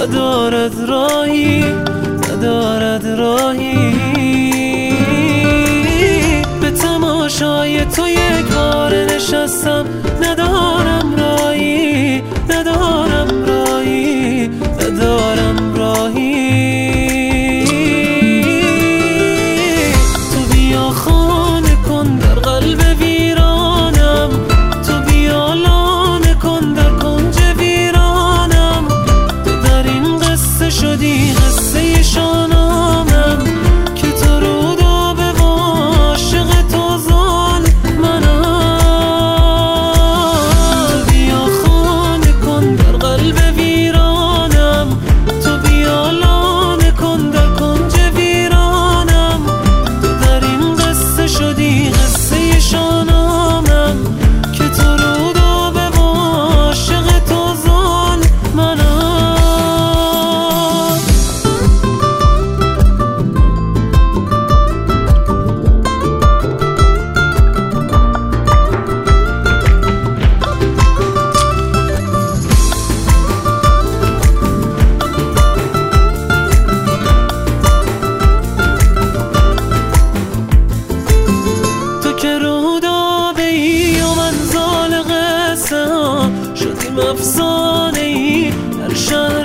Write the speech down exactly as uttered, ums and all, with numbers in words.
ندارد راهی، ندارد راهی. به تماشای تو یک بار نشستم، ندارم راهی، ندارم راهی، ندارم راهی. تو بیا خانه کن در قلب ویرانم، تو بیا لانه کن در کنج ویرانم. تو در این قصه شدی قصه شانامم، که تو رو دا به عاشق تو ظالمنم. تو بیا خانه کن در قلب ویرانم، تو بیا لانه کن در کنج ویرانم. تو در این قصه شدی قصه شانامم، که تو رو دا به عاشق تو ظالمنم. تو که رو داده ای و من زال قصه ها، شدیم افسانه ای در شهر